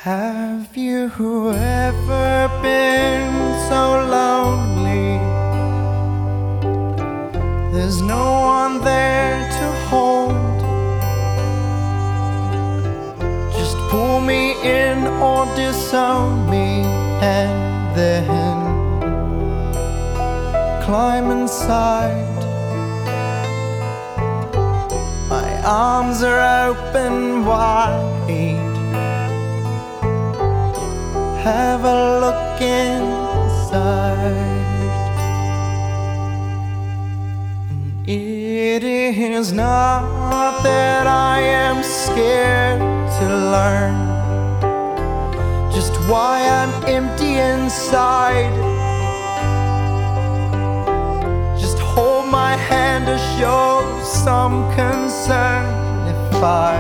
Have you ever been so lonely? There's no one there to hold. Just pull me in or disown me, and then climb inside. My arms are open wide. Have a look inside. It is not that I am scared to learn just why I'm empty inside. Just hold my hand to show some concern. If I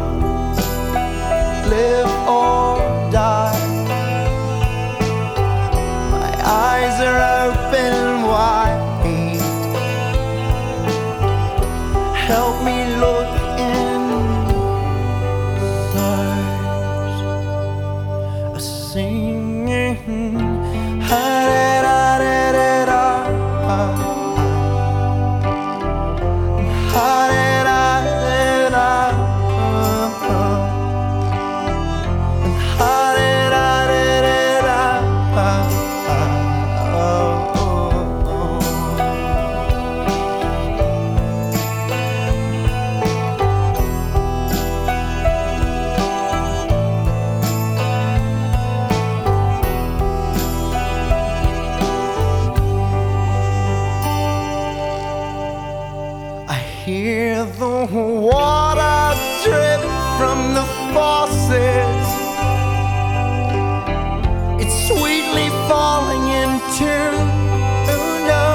live or die, eyes are open wide. Help me look inside. A singing ha-da-da-da-da-da, ha-da-da-da-da, hear the water drip from the faucet. It's sweetly falling into no.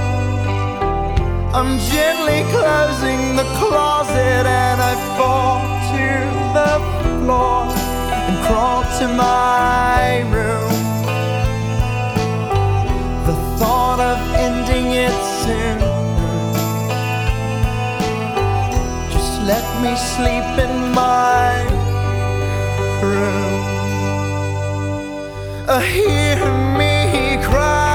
I'm gently closing the closet and I fall to the floor and crawl to my room. The thought of ending it soon. Let me sleep in my room. Hear me cry.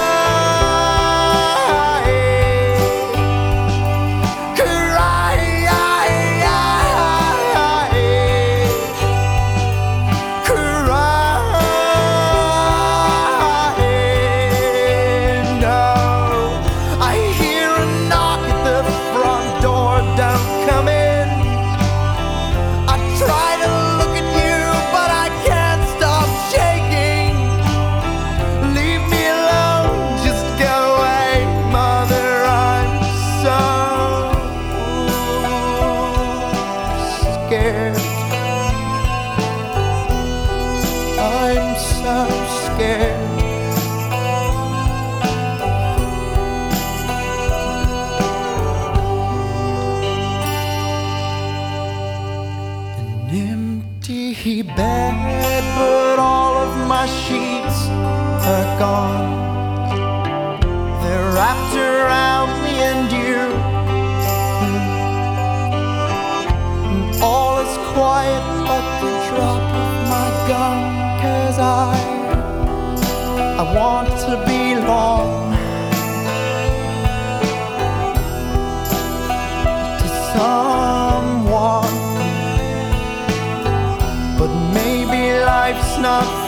I'm so scared. An empty bed, but all of my sheets are gone. They're wrapped around me and you. And all is quiet but the drop of my gun. 'Cause I want to belong to someone, but maybe life's not